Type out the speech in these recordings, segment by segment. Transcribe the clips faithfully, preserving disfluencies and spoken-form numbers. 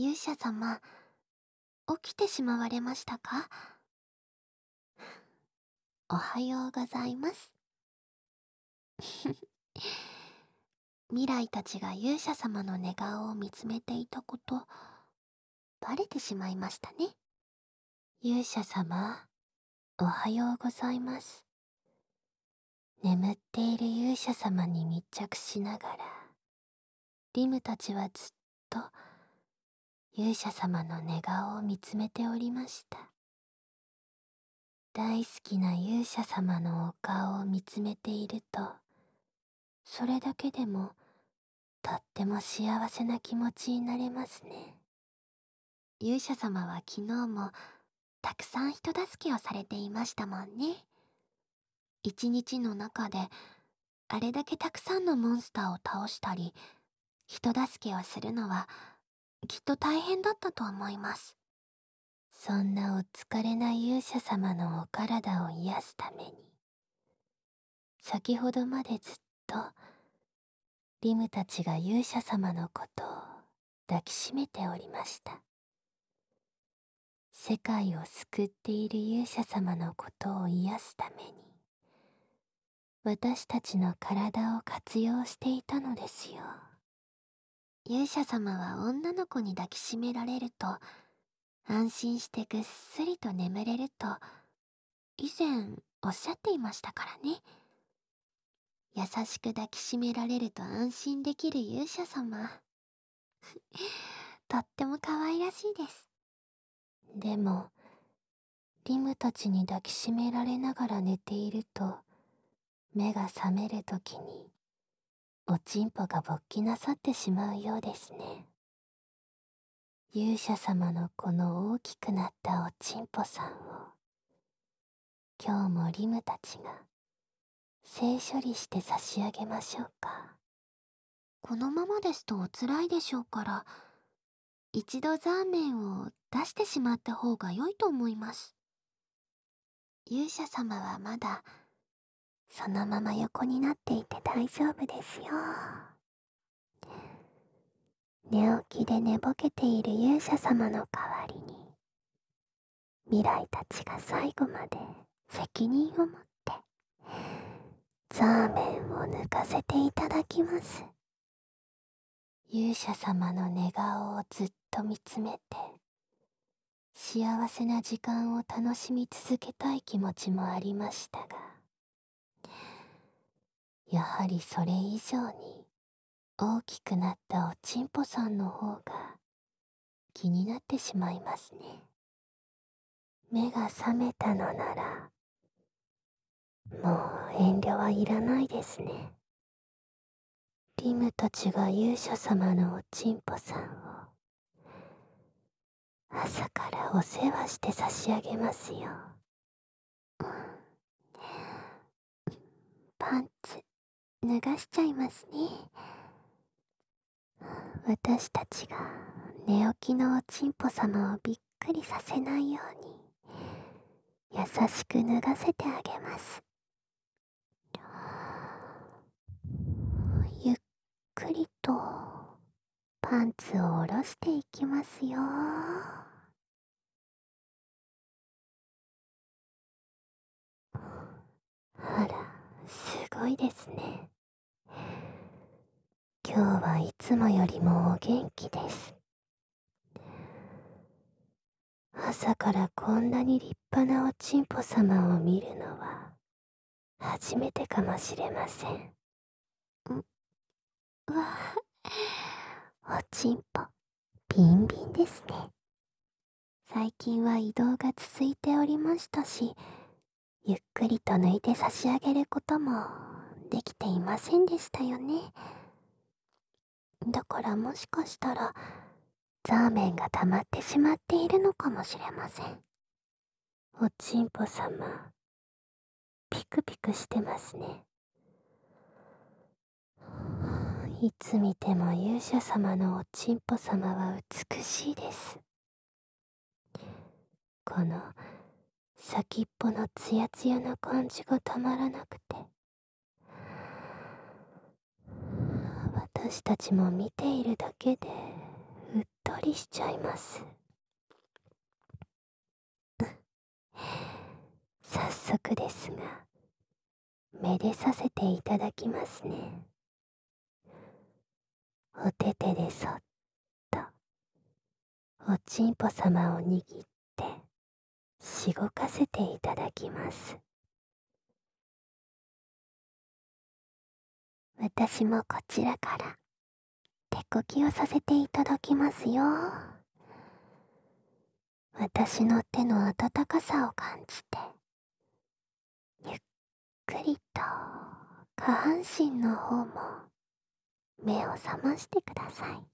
勇者様、起きてしまわれましたか？おはようございます。未来たちが勇者様の寝顔を見つめていたこと、バレてしまいましたね。勇者様、おはようございます。眠っている勇者様に密着しながら、リムたちはずっと勇者様の寝顔を見つめておりました。大好きな勇者様のお顔を見つめていると、それだけでもとっても幸せな気持ちになれますね。勇者様は昨日もたくさん人助けをされていましたもんね。一日の中であれだけたくさんのモンスターを倒したり、人助けをするのはきっと大変だったと思います。そんなお疲れな勇者様のお体を癒すために、先ほどまでずっとリムたちが勇者様のことを抱きしめておりました。世界を救っている勇者様のことを癒すために、私たちの体を活用していたのですよ。勇者様は女の子に抱きしめられると、安心してぐっすりと眠れると、以前おっしゃっていましたからね。優しく抱きしめられると安心できる勇者様。とっても可愛らしいです。でも、リムたちに抱きしめられながら寝ていると、目が覚めるときに、おちんぽが勃起なさってしまうようですね。勇者様のこの大きくなったおちんぽさんを、今日もリムたちが性処理して差し上げましょうか。このままですとおつらいでしょうから、一度ザーメンを出してしまった方が良いと思います。勇者様はまだそのまま横になっていて大丈夫ですよ。寝起きで寝ぼけている勇者様の代わりに、未来たちが最後まで責任を持ってザーメンを抜かせていただきます。勇者様の寝顔をずっと見つめて、幸せな時間を楽しみ続けたい気持ちもありましたが、やはりそれ以上に大きくなったおちんぽさんの方が気になってしまいますね。目が覚めたのなら、もう遠慮はいらないですね。リムたちが勇者様のおちんぽさんを朝からお世話して差し上げますよ。パンツ脱がしちゃいますね。私たちが寝起きのおちんぽ様をびっくりさせないように優しく脱がせてあげます。ゆっくりとパンツを下ろしていきますよ。あら、すごいですね。今日はいつもよりもお元気です。朝からこんなに立派なおちんぽ様を見るのは初めてかもしれません。んうわあ、おちんぽビンビンですね。最近は移動が続いておりましたし、ゆっくりと抜いて差し上げることもできていませんでしたよね。だからもしかしたらザーメンが溜まってしまっているのかもしれません。おちんぽ様、ピクピクしてますね。いつ見ても勇者様のおちんぽ様は美しいです。この先っぽのツヤツヤな感じがたまらなくて、私たちも見ているだけでうっとりしちゃいます。早速ですが、めでさせていただきますね。お手手でそっとおちんぽ様を握ってしごかせていただきます。私もこちらから手こきをさせていただきますよ。私の手の温かさを感じて、ゆっくりと下半身の方も目を覚ましてください。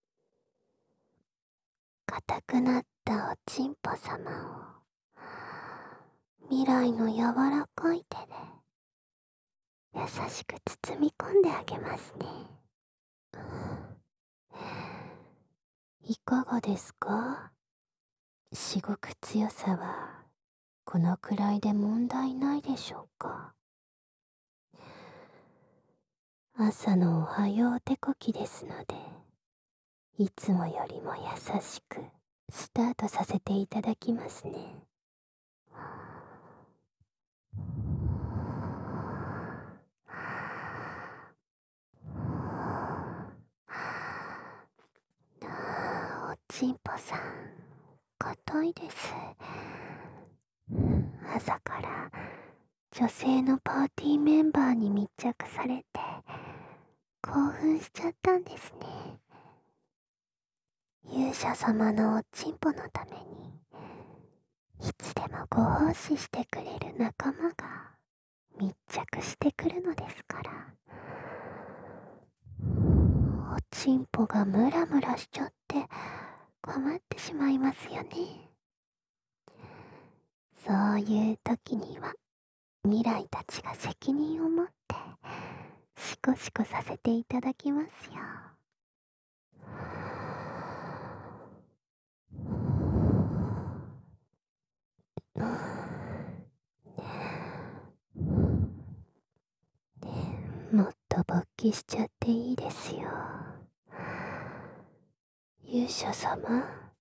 硬くなったおちんぽ様を未来の柔らかい手で優しく包み込んであげますね。いかがですか？しごく強さはこのくらいで問題ないでしょうか？朝のおはよう手こきですので、いつもよりも優しくスタートさせていただきますね。おちんぽさん、硬いです。朝から女性のパーティーメンバーに密着されて興奮しちゃったんですね。勇者様のおちんぽのためにいつでもご奉仕してくれる仲間が密着してくるのですから、おちんぽがムラムラしちゃって困ってしまいますよね。そういう時には未来たちが責任を持ってシコシコさせていただきますよ。もっと勃起しちゃっていいですよ。勇者様、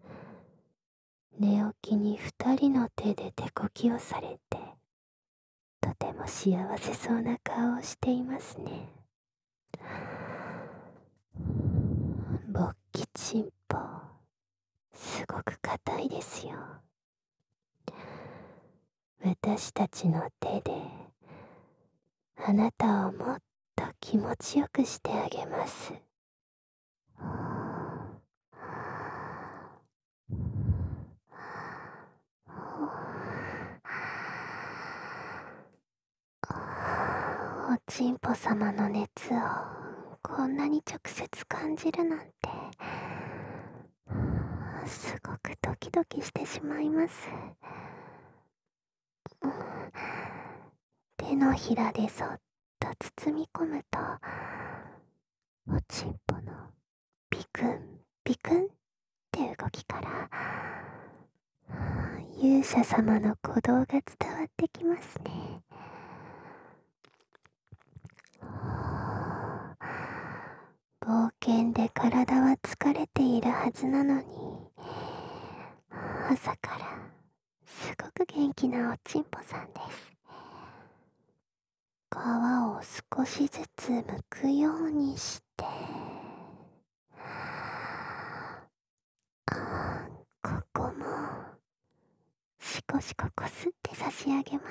寝起きに二人の手で手こきをされて、とても幸せそうな顔をしていますね。勃起チンポ、すごく硬いですよ。私たちの手であなたをもっと気持ちよくしてあげます。おちんぽ様の熱をこんなに直接感じるなんて、すごくドキドキしてしまいます。手のひらでそっと包み込むと、おちんぽのピクンピクンって動きから勇者様の鼓動が伝わってきますね。冒険で体は疲れているはずなのに、朝からすごく元気なおちんぽさんです。皮を少しずつ剥くようにして、あ、ここもしこしここすって差し上げます。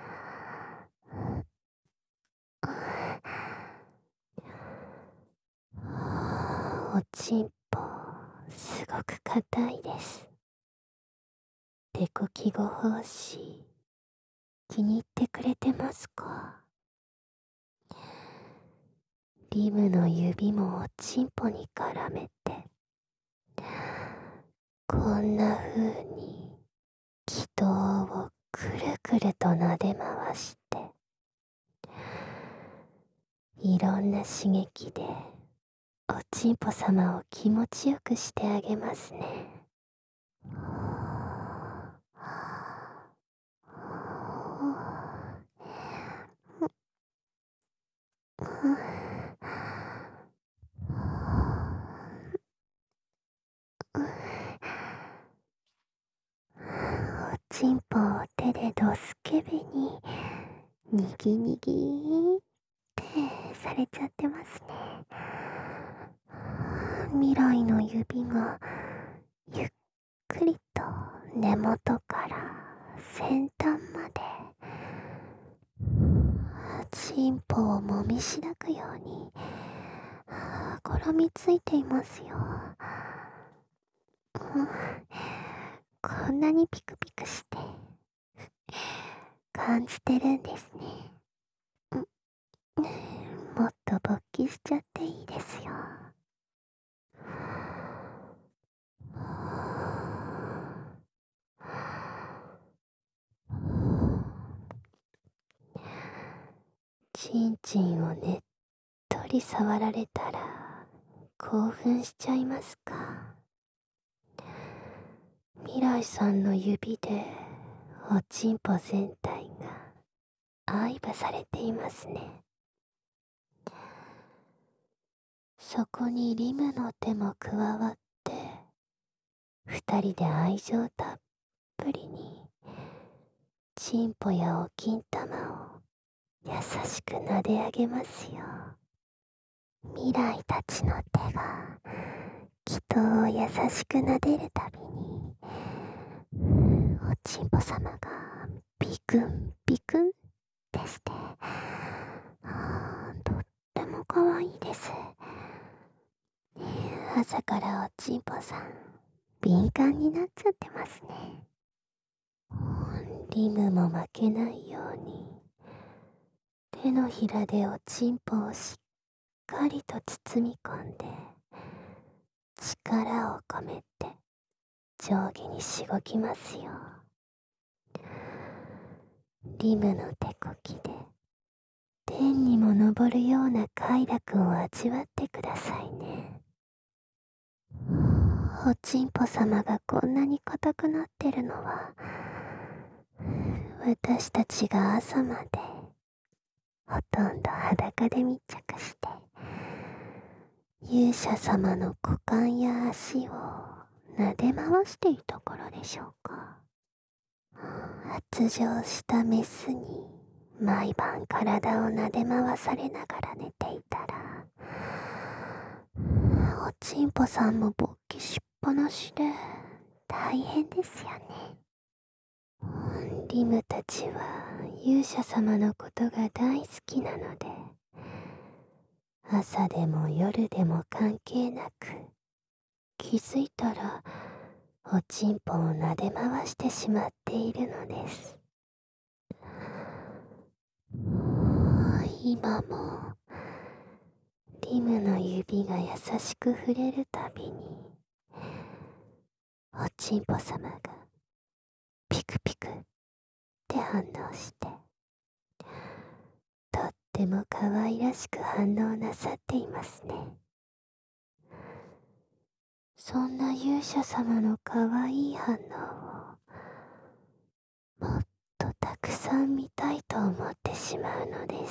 おちんぽ、すごく硬いです。手こきご奉仕、気に入ってくれてますか？リムの指もおちんぽに絡めて、こんな風に気道をくるくると撫で回して、いろんな刺激でおちんぽ様を気持ちよくしてあげますね。 でドスケベににぎにぎーってされちゃってますね。未来の指がゆっくりと根元から先端までチンポをもみしだくように絡みついていますよ。うん、こんなにピクピクして感じてるんですね。うん、もっと勃起しちゃっていいですよ。チンチンをねっとり触られたら興奮しちゃいますか？未来さんの指でおちんぽ全体が愛撫されていますね。そこにリムの手も加わって二人で愛情たっぷりにチンポやお金玉を優しく撫で上げますよ。未来たちの手が人を優しく撫でるたびにおちんぽさまがビクンビクンってしてとっても可愛いです。朝からおちんぽさん敏感になっちゃってますね。リムも負けないように手のひらでおちんぽをしっかりと包み込んで力を込めて上下にしごきますよ。リムの手こきで天にも昇るような快楽を味わってくださいね。おちんぽさまがこんなに硬くなってるのは私たちが朝までほとんど裸で密着して勇者様の股間や足を撫で回していたからでしょうか。発情したメスに毎晩体を撫で回されながら寝ていたらおちんぽさんも勃起しっぱなしで大変ですよね。リムたちは勇者様のことが大好きなので朝でも夜でも関係なく気づいたらおちんぽを撫で回してしまっているのです。今もリムの指が優しく触れるたびにおちんぽさまがピクピクって反応してとっても可愛らしく反応なさっていますね。そんな勇者様の可愛い反応をもっとたくさん見たいと思ってしまうのです。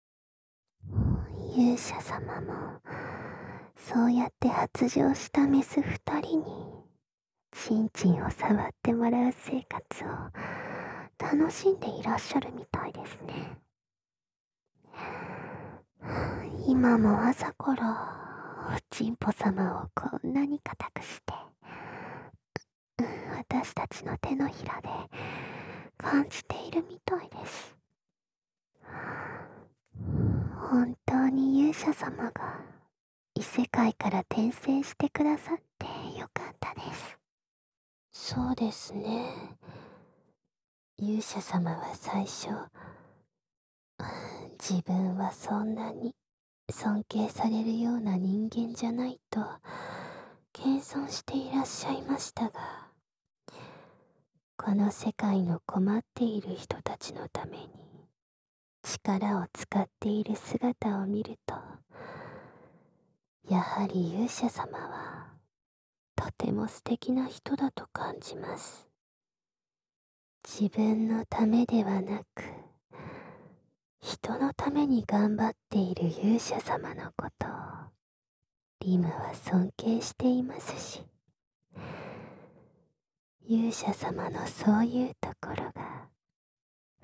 勇者様もそうやって発情したメス二人にチンチンを触ってもらう生活を楽しんでいらっしゃるみたいですね。今も朝からおちんぽ様をこんなに硬くして私たちの手のひらで感じているみたいです。本当に勇者様が異世界から転生してくださってよかったです。そうですね。勇者様は最初自分はそんなに尊敬されるような人間じゃないと謙遜していらっしゃいましたが、この世界の困っている人たちのために力を使っている姿を見ると、やはり勇者様はとても素敵な人だと感じます。自分のためではなく人のために頑張っている勇者様のことをリムは尊敬していますし、勇者様のそういうところが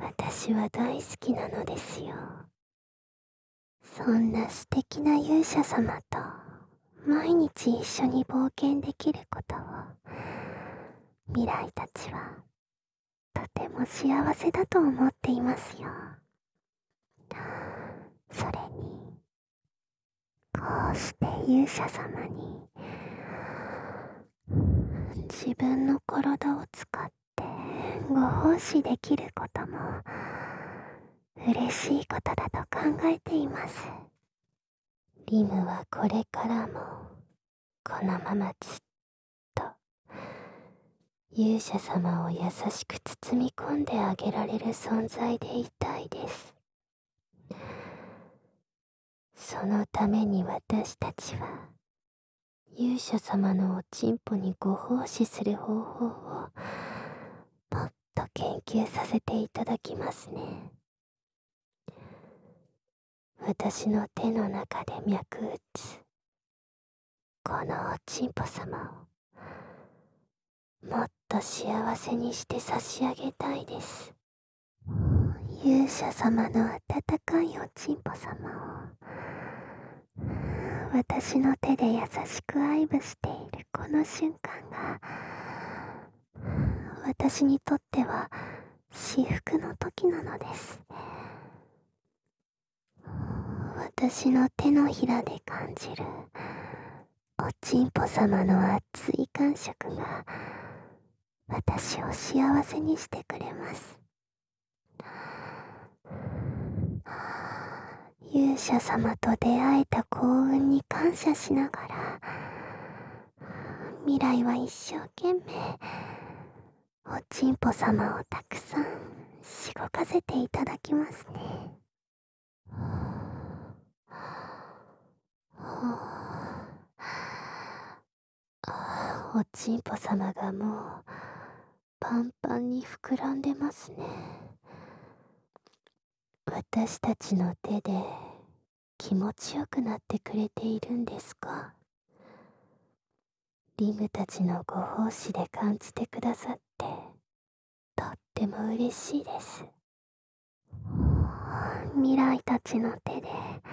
私は大好きなのですよ。そんな素敵な勇者様と毎日一緒に冒険できることを未来たちはとても幸せだと思っていますよ。それにこうして勇者様に自分の体を使ってご奉仕できることも嬉しいことだと考えています。リムはこれからもこのままずっと勇者様を優しく包み込んであげられる存在でいたいです。そのために私たちは勇者様のおちんぽにご奉仕する方法をもっと研究させていただきますね。私の手の中で脈打つこのおちんぽ様をもっと幸せにして差し上げたいです。勇者様の温かいおちんぽ様を私の手で優しく愛撫しているこの瞬間が私にとっては至福の時なのです。私の手のひらで感じるおちんぽ様の熱い感触が私を幸せにしてくれます。勇者様と出会えた幸運に感謝しながら未来は一生懸命おちんぽ様をたくさんしごかせていただきますね。おちんぽ様がもうパンパンに膨らんでますね。私たちの手で気持ちよくなってくれているんですか？リムたちのご奉仕で感じてくださってとっても嬉しいです。未来たちの手で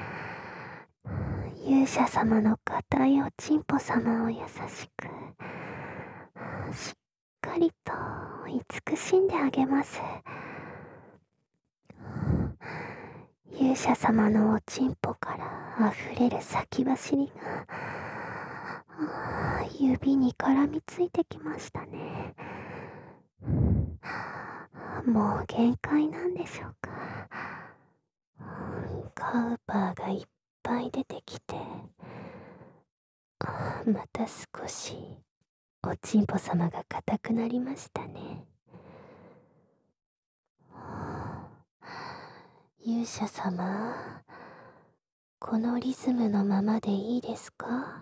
勇者様の固いおちんぽ様を優しくしっかりと慈しんであげます。勇者様のおちんぽから溢れる先走りが指に絡みついてきましたね。もう限界なんでしょうか。カウパーがいっぱい出てきてまた少しおちんぽ様が硬くなりましたね。勇者様、このリズムのままでいいですか？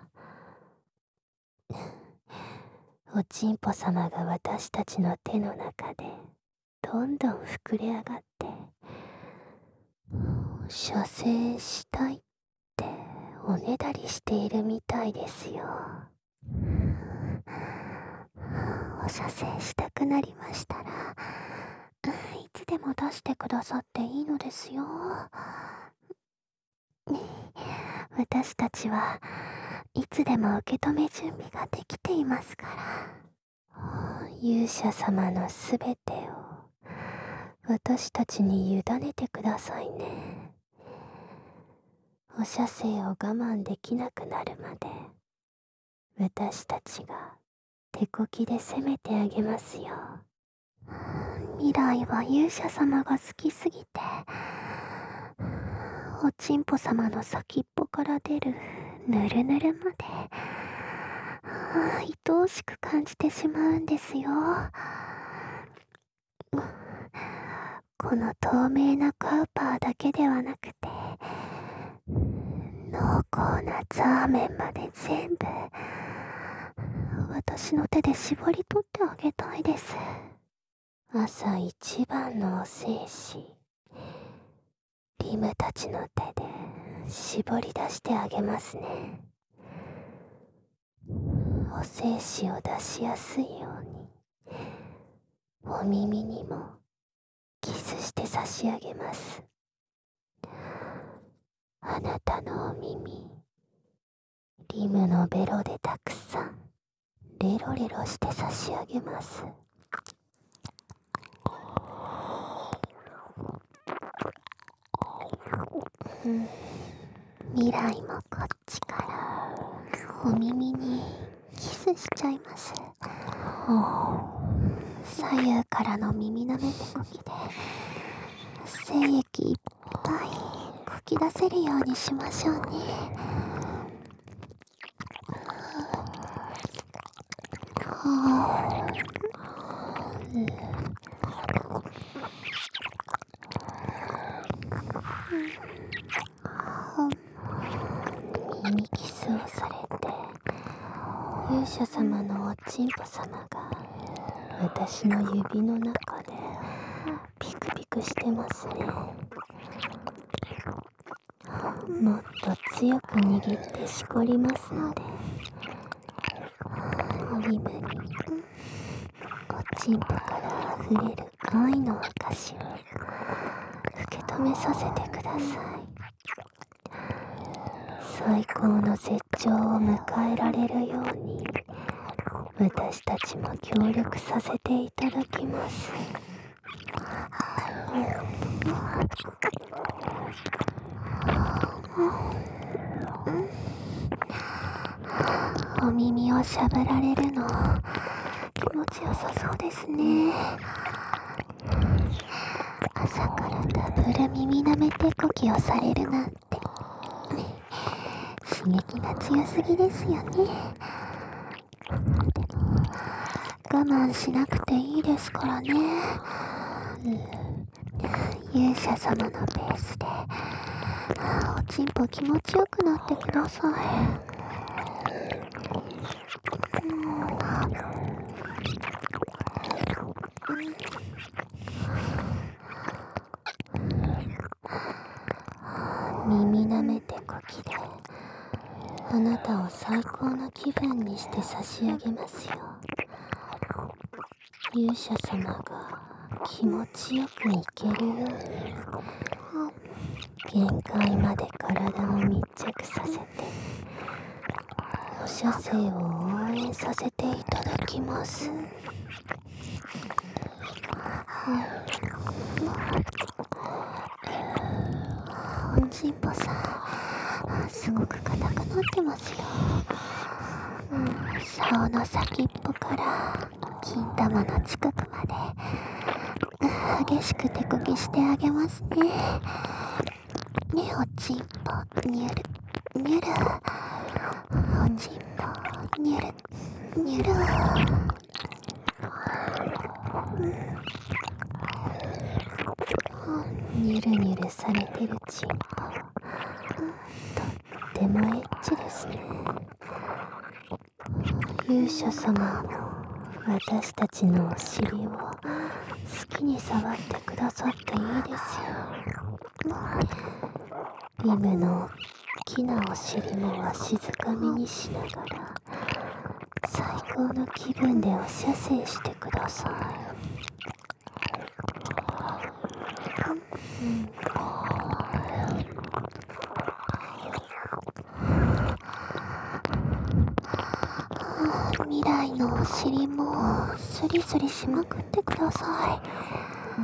おちんぽ様が私たちの手の中でどんどん膨れ上がって射精したいっておねだりしているみたいですよ。お射精したくなりましたらいつでも出してくださっていいのですよ。私たちはいつでも受け止め準備ができていますから。勇者様のすべてを私たちに委ねてくださいね。お射精を我慢できなくなるまで私たちが手こきで攻めてあげますよ。未来は勇者様が好きすぎておちんぽ様の先っぽから出るぬるぬるまで愛おしく感じてしまうんですよ。この透明なカウパーだけではなくて濃厚なザーメンまで全部私の手で絞り取ってあげたいです。朝一番のお精子リムたちの手で絞り出してあげますね。お精子を出しやすいようにお耳にもキスして差し上げます。あなたのお耳、リムのベロでたくさんレロレロして差し上げます。うん、未来もこっちからお耳にキスしちゃいます。左右からの耳なめてこきで精液いっぱいこき出せるようにしましょうね。耳キスをされて勇者様のおちんぽ様が私の指の中でピクピクしてますね。もっと強く握ってしこりますので、リムにおちんぽから溢れる愛の証を受け止めさせてください。最高の絶頂を迎えられるように私たちも協力させていただきます。お耳をしゃぶられるの気持ちよさそうですね。朝からダブル耳なめてこきをされるなんて刺激が強すぎですよね。でも我慢しなくていいですからね。勇者様のペースでおちんぽ気持ちよくなってください。耳なめてこきであなたを最高の気分にして差し上げますよ。勇者様が気持ちよくいけるように限界まで体を密着させてお射精を応援させていただきます。おちんぽさんすごく硬くなってますよ。うん、竿の先っぽから金玉の近くまで激しく手こきしてあげますね。ね、おちんぽにゅるにゅる、おちんぽにゅるにゅる、にゅるにゅるされてるちんぽとってもエッチですね。勇者様も私たちのお尻を好きに触ってくださっていいですよ。リムの大きなお尻もわしづかみにしながら最高の気分でお射精してください。うん、未来のお尻もスリスリしまくってください。うん、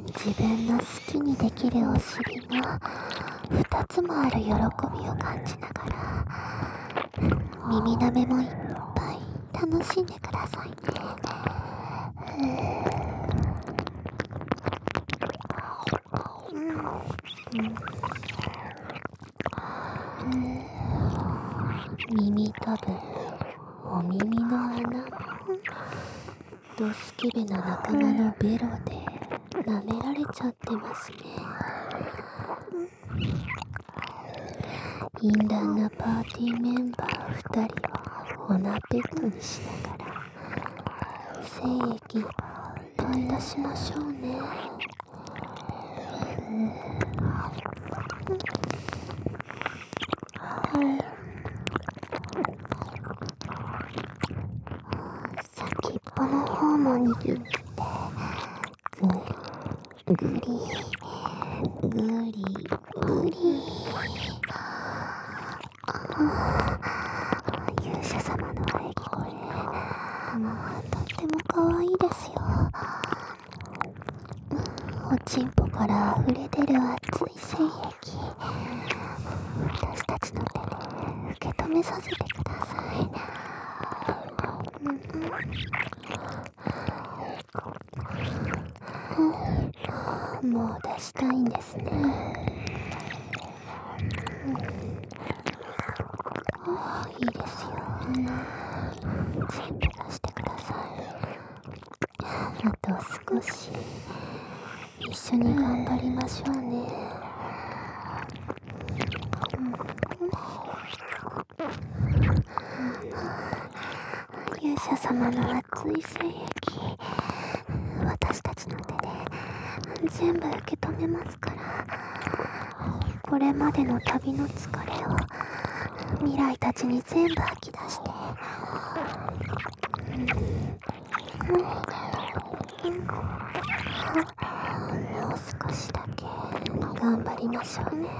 自分の好きにできるお尻がふたつもある喜びを感じながら耳なめもいっぱい楽しんでくださいね。耳たぶ、お耳の穴、ドスケベな仲間のベロで舐められちゃってますね。淫乱なパーティーメンバーふたりをオナペットにしながら精液いっぱい出しましょうね。先っぽの方も握ってぐっぐりぐり。勇者様の喘ぎ声、とっても可愛いですよ。おちんぽから溢れ出る熱い精液、私たちの手で受け止めさせてください。うん、もう出したいんですね。ああ、いいですよ。全部出してください。あと少し一緒に頑張りましょうね。勇者様の熱い精液、私たちの手で全部受け止めますから、これまでの旅の疲れを未来たちに全部吐き出して、うんうん、もう少しだけ頑張りましょうね。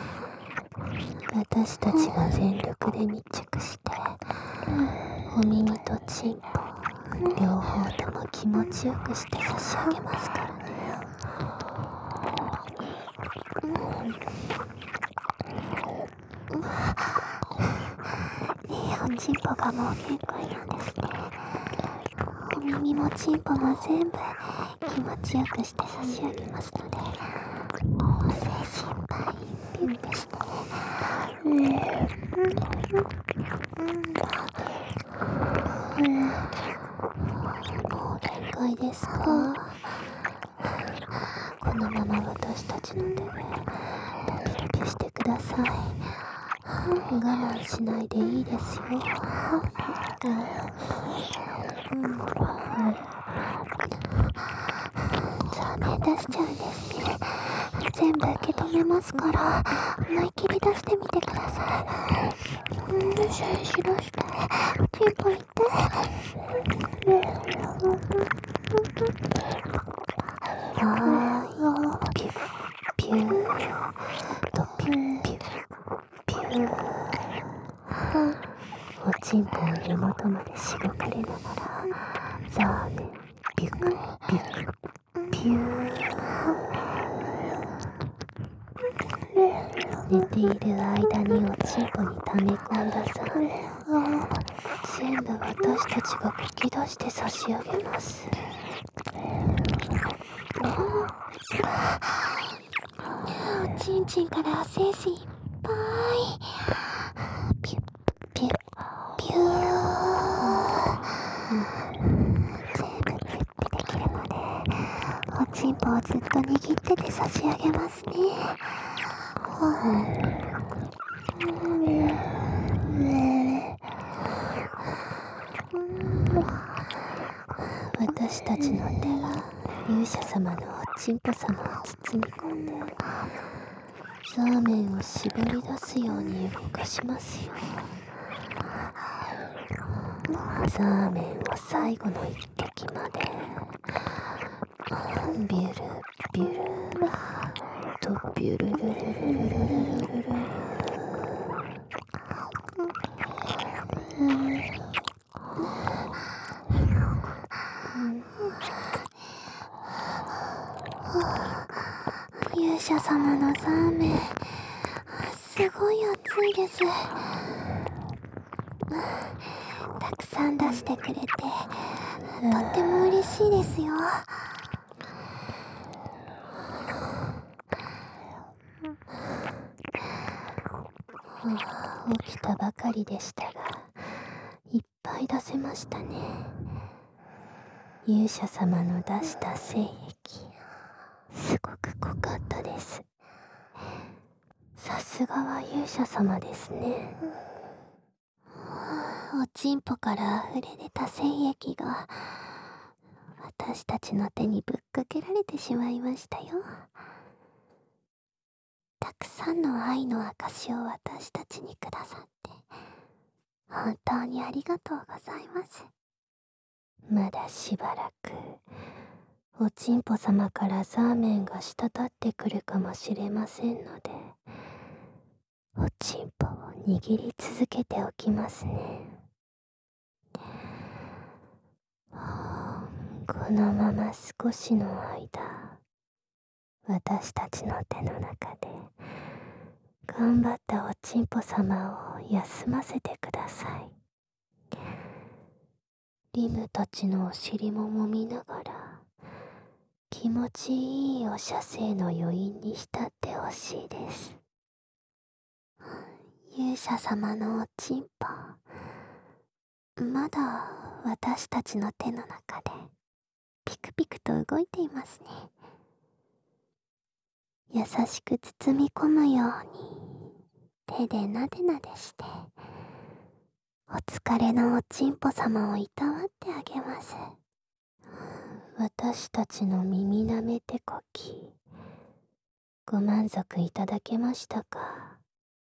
私たちが全力で密着して、お耳とチンポ両方とも気持ちよくして差し上げますからね。いや、おちんぽがもう限界なんですね。お耳もチンポも全部気持ちよくして差し上げますので、お精神科医ビュンですね。うんうんうん、もう限界ですか？このまま私たちの手でピピしてください。我慢しないでいいですよ。うんうん、ダメ出しちゃうんですね。全部受け止めますから、思いっきり出してみてください。うん、よしよし出して。チンポいって。はーい。ピュッピューとピュッピュッピュー。おちんぽを根元までしごかれながら、ザーメンピュッピュッピュー。寝ている間におちんぽに溜め込んだザーメンを全部私たちが吹き出して差し上げます。おちんちんから精子いっぱいピュッピュッピュー、全部ピュッピできるまでおちんぽをずっと握ってて差し上げますね。私たちの手が勇者様のおちんぽ様を包み込んで、ザーメンを絞り出すように動かしますよ。ザーメンを最後の一滴までビュルビュルとビュルルルルルルルルルル。勇者様のザーメン、すごい熱いです。たくさん出してくれてとっても嬉しいですよ。起きたばかりでしたが、いっぱい出せましたね。勇者様の出した精液、すごく濃かったです。さすがは勇者様ですね。おちんぽから溢れ出た精液が私たちの手にぶっかけられてしまいましたよ。たくさんの愛の証を私たちにくださって本当にありがとうございます。まだしばらくおちんぽ様からザーメンが滴ってくるかもしれませんので、おちんぽを握り続けておきますね。このまま少しの間、私たちの手の中で頑張ったおちんぽ様を休ませてください。リムたちのお尻も揉みながら、気持ちいいお射精の余韻に浸ってほしいです。勇者様のおちんぽ、まだ私たちの手の中でピクピクと動いていますね。優しく包み込むように手でなでなでして、お疲れのおちんぽ様をいたわってあげます。私たちの耳なめてこき、ご満足いただけましたか？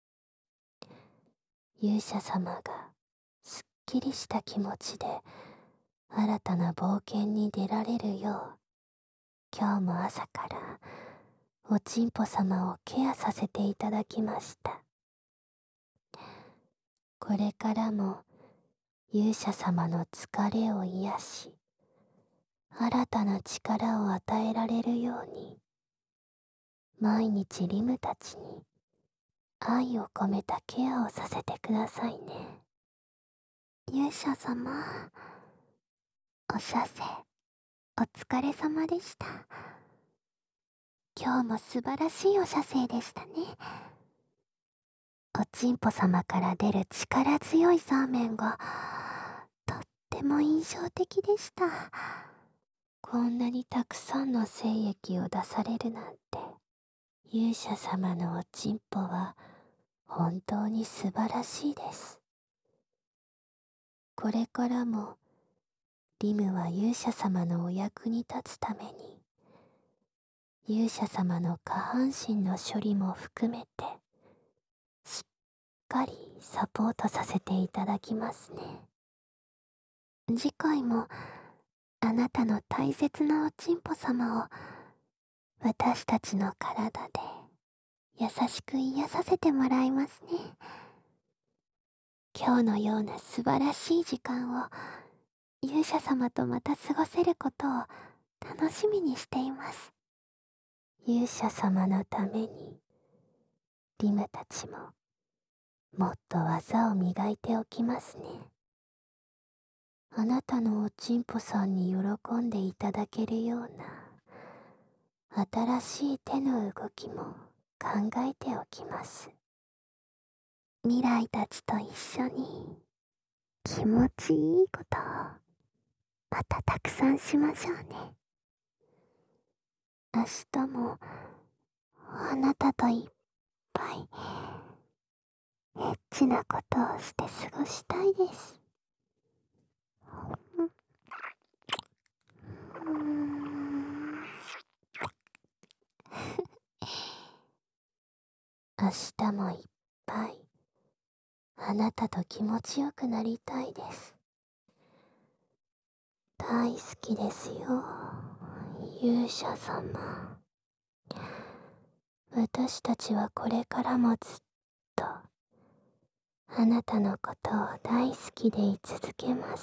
勇者様がすっきりした気持ちで新たな冒険に出られるよう、今日も朝からおちんぽ様をケアさせていただきました。これからも勇者様の疲れを癒し、新たな力を与えられるように、毎日リムたちに愛を込めたケアをさせてくださいね。勇者様、お射精、お疲れ様でした。今日も素晴らしいお射精でしたね。おちんぽ様から出る力強いザーメンがとっても印象的でした。こんなにたくさんの精液を出されるなんて、勇者様のおちんぽは本当に素晴らしいです。これからもリムは勇者様のお役に立つために、勇者様の下半身の処理も含めてしっかりサポートさせていただきますね。次回もあなたの大切なおちんぽ様を私たちの体で優しく癒させてもらいますね。今日のような素晴らしい時間を勇者様とまた過ごせることを楽しみにしています。勇者様のためにリムたちももっと技を磨いておきますね。あなたのおちんぽさんに喜んでいただけるような新しい手の動きも考えておきます。未来たちと一緒に気持ちいいことをまたたくさんしましょうね。明日もあなたといっぱいエッチなことをして過ごしたいです。うーん明日もいっぱいあなたと気持ちよくなりたいです。大好きですよ、勇者様。私たちはこれからもずっとあなたのことを大好きでい続けます。